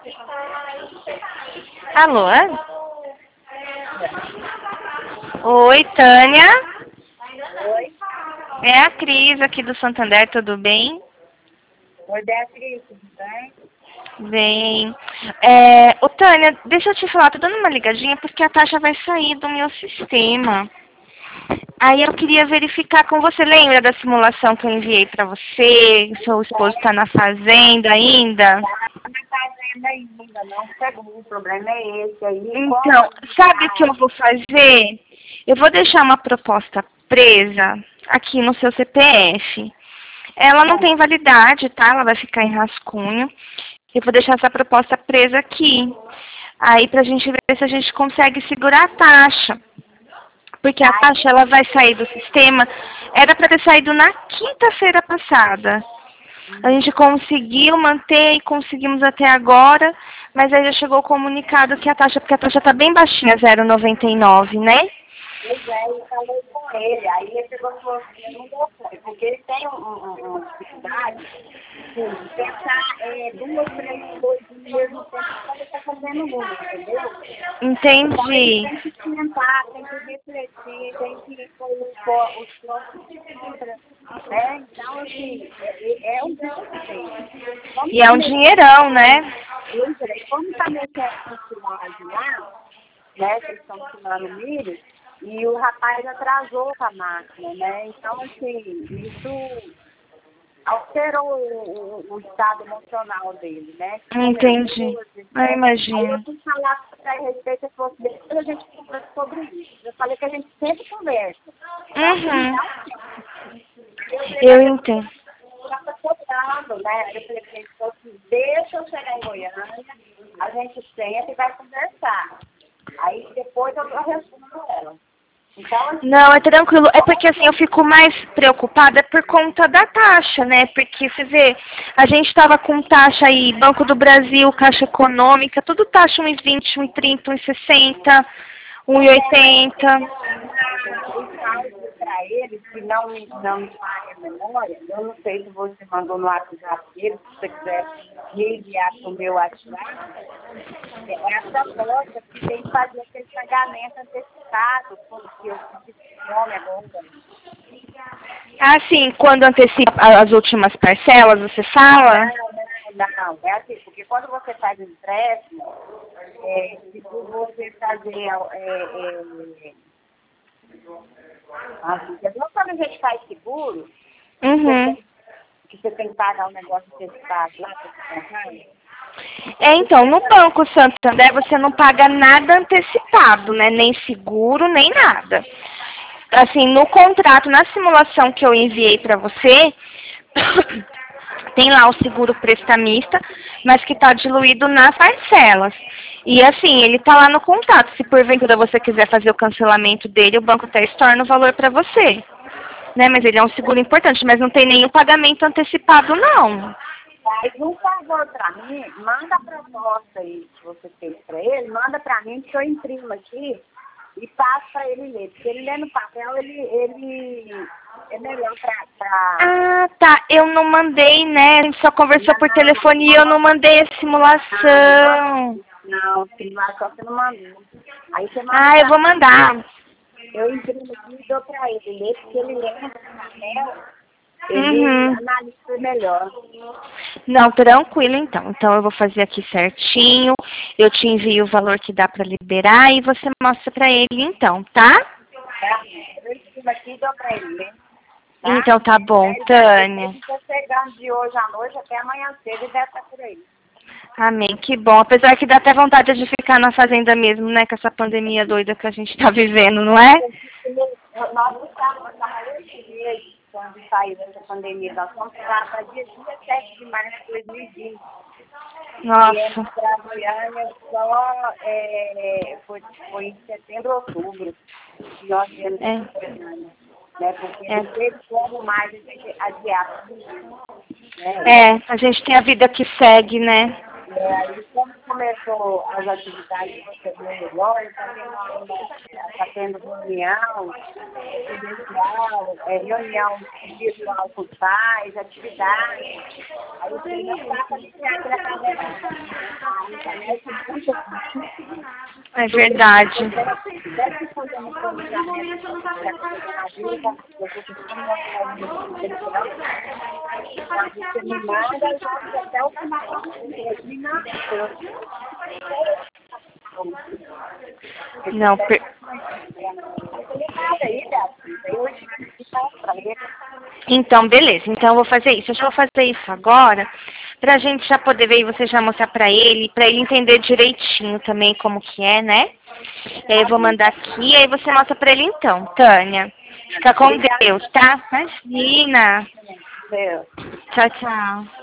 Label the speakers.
Speaker 1: Alô? Oi, Tânia.
Speaker 2: Oi.
Speaker 1: É a Cris aqui do Santander, tudo bem?
Speaker 2: Oi, Beatriz, tudo bem?
Speaker 1: Bem. Ô, Tânia, deixa eu te falar, tô dando uma ligadinha porque a taxa vai sair do meu sistema. Aí eu queria verificar com você, lembra da simulação que eu enviei pra você? Seu esposo está na fazenda ainda?
Speaker 2: Tá na fazenda ainda, não pegou. O problema é esse aí.
Speaker 1: Então, sabe o que eu vou fazer? Eu vou deixar uma proposta presa aqui no seu CPF. Ela não tem validade, tá? Ela vai ficar em rascunho. Eu vou deixar essa proposta presa aqui. Aí pra gente ver se a gente consegue segurar a taxa. Porque a taxa ela vai sair do sistema. Era para ter saído na quinta-feira passada. A gente conseguiu manter e conseguimos até agora, mas aí já chegou o comunicado que a taxa, porque a taxa está bem baixinha, 0,99, né?
Speaker 2: Pois é, eu falei com ele. Aí ele pegou e falou assim, não deu certo. Porque ele tem uma dificuldade de pensar dois dias no mesmo tempo quando ele está fazendo número, entendeu? Então ele
Speaker 1: Entendi.
Speaker 2: tem que sentar, tem que refletir, tem que pôr os prós e contra, né? Então, assim, é um grande tempo. Como
Speaker 1: E é um dinheirão, né?
Speaker 2: está mexendo com silagem lá, né? Que eles estão tirando milho, e o rapaz atrasou com a máquina, né? Então, assim, isso alterou o estado emocional dele, né? Ficou
Speaker 1: Entendi.
Speaker 2: nervoso,
Speaker 1: Eu
Speaker 2: né? Aí eu
Speaker 1: imagino.
Speaker 2: fui falar a respeito, ele falou assim, depois a gente conversa sobre isso. Eu falei que a gente sempre conversa. Tá?
Speaker 1: Uhum.
Speaker 2: Eu falei,
Speaker 1: Eu
Speaker 2: mas eu
Speaker 1: entendo.
Speaker 2: estava cobrando, né? Aí eu falei pra ele, falou assim, deixa eu chegar em Goiânia, a gente senta e vai conversar. Aí depois eu respondo ela. Então, assim,
Speaker 1: Não, é tranquilo. É porque assim, eu fico mais preocupada por conta da taxa, né? Porque você vê, a gente estava com taxa aí, Banco do Brasil, Caixa Econômica, tudo taxa 1,20, 1,30, 1,60, 1,80.
Speaker 2: o cálculo para ele, se não me falha a memória, eu não sei se você mandou no WhatsApp dele, se você quiser me enviar para o meu WhatsApp, é a proposta que tem que fazer aquele pagamento antecipado, porque eu preciso de nome agora.
Speaker 1: Assim, quando antecipa as últimas parcelas, você fala?
Speaker 2: Não, é assim, porque quando você faz o empréstimo, se você fazer assim, quando a gente faz seguro,
Speaker 1: Uhum.
Speaker 2: que você tem que pagar um negócio antecipado lá para você comprar.
Speaker 1: Então, no Banco Santander você não paga nada antecipado, né? Nem seguro, nem nada. Assim, no contrato, na simulação que eu enviei para você, tem lá o seguro prestamista, mas que está diluído nas parcelas. E assim, ele está lá no contrato. Se porventura você quiser fazer o cancelamento dele, o banco até estorna o valor para você. Né? Mas ele é um seguro importante, mas não tem nenhum pagamento antecipado, não.
Speaker 2: Faz um favor para mim, manda a proposta aí que você fez para ele, manda para mim que eu imprimo aqui e passo para ele ler. Porque ele lê no papel, ele é melhor para...
Speaker 1: Ah, tá. Eu não mandei, né? A gente só conversou por telefone e eu não mandei a simulação.
Speaker 2: Não, simulação você não mandou. Aí você manda
Speaker 1: Ah, eu
Speaker 2: para
Speaker 1: vou
Speaker 2: mim,
Speaker 1: mandar.
Speaker 2: eu imprimo aqui e dou para ele ler, porque ele lê no papel, ele
Speaker 1: Uhum.
Speaker 2: analisa melhor.
Speaker 1: Não, tranquilo então. Então eu vou fazer aqui certinho. Eu te envio o valor que dá para liberar e você mostra para ele então, tá?
Speaker 2: Tá? Eu imprimo aqui e dou para ele ler. Tá?
Speaker 1: Então tá bom, Tânia.
Speaker 2: Ele está chegando de hoje à noite até amanhã cedo e deve estar por aí.
Speaker 1: Amém, que bom. Apesar que dá até vontade de ficar na fazenda mesmo, né? Com essa pandemia doida que a gente tá vivendo, não é?
Speaker 2: Nós estávamos há 8 meses quando saiu dessa pandemia. Nós fomos para dia 17 de março de 2020. Viemos
Speaker 1: Nossa.
Speaker 2: para Goiânia só foi em setembro, outubro. Que nós viemos
Speaker 1: É.
Speaker 2: para Goiânia. Né? Porque
Speaker 1: É.
Speaker 2: não teve como mais a gente adiar tudo isso. Né?
Speaker 1: É, a gente tem a vida que segue, né?
Speaker 2: Aí quando começou as atividades de você viu agora, está tendo reunião presencial, reunião virtual com os pais, atividades. Aí você não dá para ficar aqui na casa.
Speaker 1: É verdade. Não, Então, beleza. Então, eu vou fazer isso. Eu vou fazer isso agora, pra gente já poder ver e você já mostrar pra ele entender direitinho também como que é, né? E aí eu vou mandar aqui, e aí você mostra pra ele então, Tânia. Fica com Deus, tá? Imagina. Tchau, tchau.